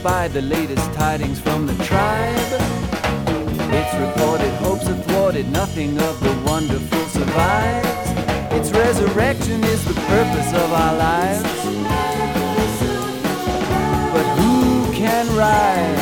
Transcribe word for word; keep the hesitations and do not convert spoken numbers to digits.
by the latest tidings from the tribe. It's reported, hopes are thwarted, nothing of the wonderful survives. Its resurrection is the purpose of our lives. But who can rise?